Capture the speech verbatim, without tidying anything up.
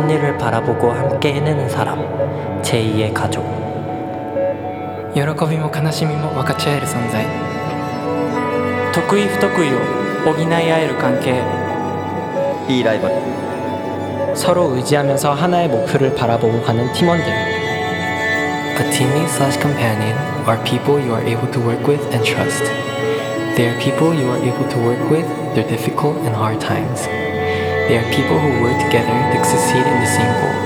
모든 일을 바라보고 함께 해내는 사람, 제이의 가족. 喜びも悲しみも分かち合える存在。 得意不得意を補い合える関係。 いいライバル。 서로 의지하면서 하나의 목표를 바라보고 가는 팀원들. A teammate slash companion are people you are able to work with and trust. They are people you are able to work with through difficult and hard times. They are people who work together to succeed in the same goal.